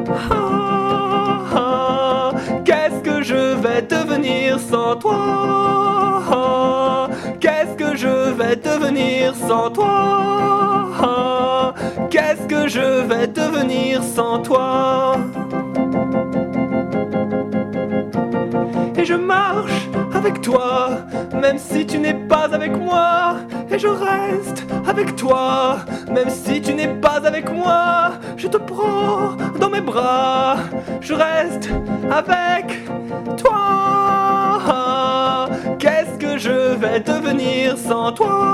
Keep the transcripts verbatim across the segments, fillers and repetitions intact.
Ah, ah, qu'est-ce que je vais devenir sans toi? Ah, qu'est-ce que je vais devenir sans toi? Ah, qu'est-ce que je vais devenir sans toi? Et je marche avec toi, même si tu n'es pas avec moi. Et je reste avec toi, même si tu n'es pas avec moi. Je te prends dans mes bras, je reste avec toi. Qu'est-ce que je vais devenir sans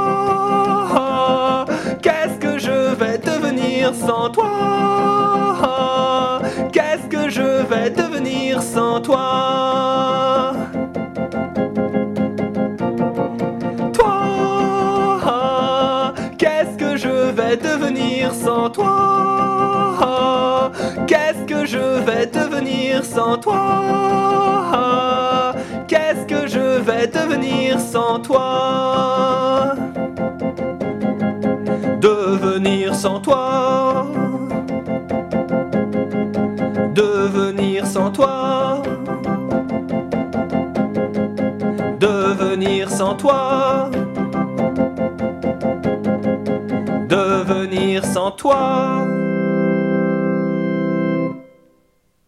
toi? Qu'est-ce que je vais devenir sans toi? Qu'est-ce que je vais devenir sans toi? Toi, qu'est-ce que je vais devenir sans toi? Qu'est-ce que je vais devenir sans toi? Qu'est-ce que je vais devenir sans toi? Devenir sans toi. Devenir sans toi. Devenir sans toi. Devenir sans toi.